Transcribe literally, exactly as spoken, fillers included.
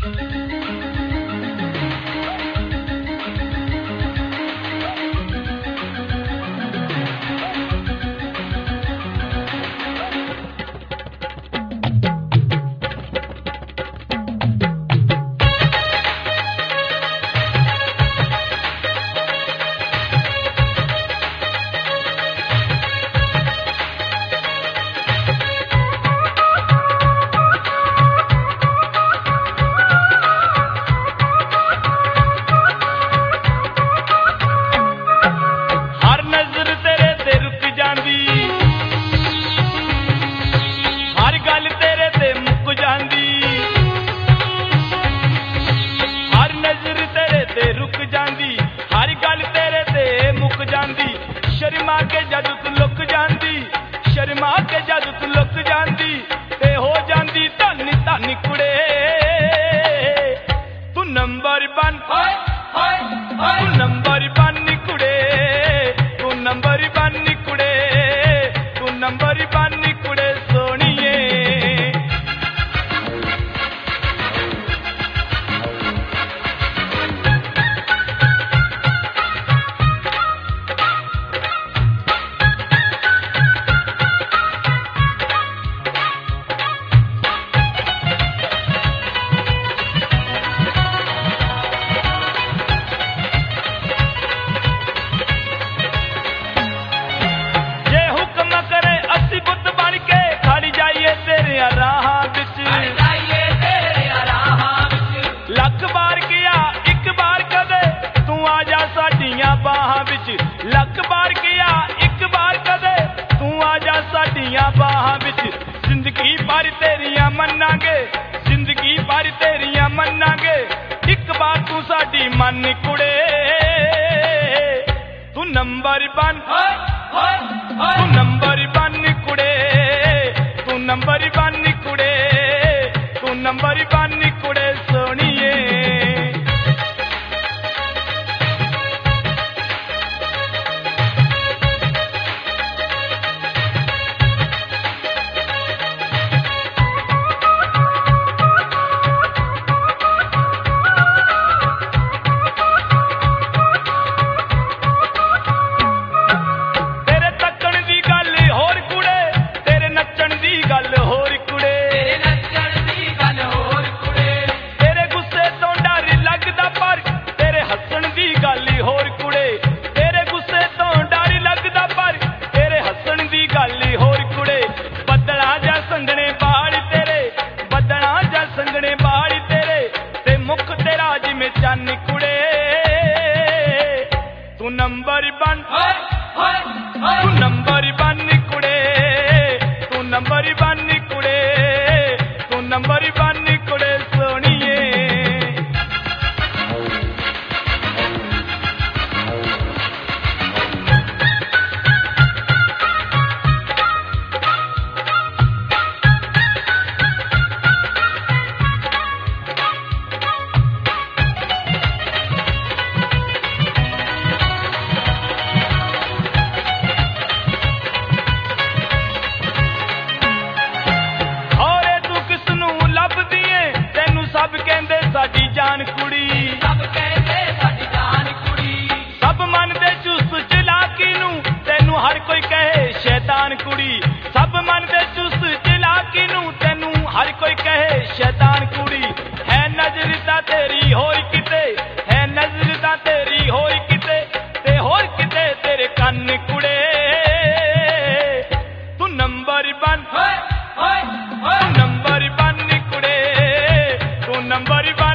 शर्मा के जद तू लुक जांदी, शर्मा के जद तू लुक जांदी ते हो जांदी धन धन कुड़े। तू नंबर वन तू नंबर वन कुड़े, तू नंबर वन कुड़े, तू नंबर वन कुड़े सोनिए। लख बार किया एक बार कदे तू आ जा साडियां बाहां विच, लख बार किया एक बार कदे तू आ जा साडियां बाहां विच। जिंदगी भर तेरियां मन्नांगे, जिंदगी भर तेरियां मन्नांगे, एक बार तू साडी मन कुड़े। तू नंबर वन तू नंबर वन कुड़े, तू नंबर वन कुड़े, तू नंबर वन कुड़े सोनिए। तेरे तकण दी गल होर कुड़े, तेरे नचण दी गल होर कुड़े, तेरे नचण दी गल होर कुड़े, तेरे गुस्से तो डर लगदा पर तेरे हसण दी गल होर कुड़े, तेरे गुस्से तो डर लगदा पर तेरे हसण दी गल होर कुड़े। बदला जा संगने बाल तेरे, बदला जा संगने बाल तेरे, ते मुख तेरा जिमें चन कुड़े। तू नंबर वन तू नंबर वन कुड़े, तू नंबर वन कुड़े, तू नंबर वन कुड़े सोनिए। सब कहंदे साडी जान कुड़ी, सब कहंदे साडी जान कुड़ी, सब मनदे चुस्त चलाकी नू तैनू हर कोई कहे शैतान कुड़ी, सब मनदे चुस्त चलाकी नू तैनू हर कोई कहे शैतान कुड़ी। है नजर ता तेरी होर किते, है नजर ता तेरी होर किते, ते होर किते तेरे कन कुड़े। तू नंबर वन तू नंबर वन कुड़े, तू नंबर वन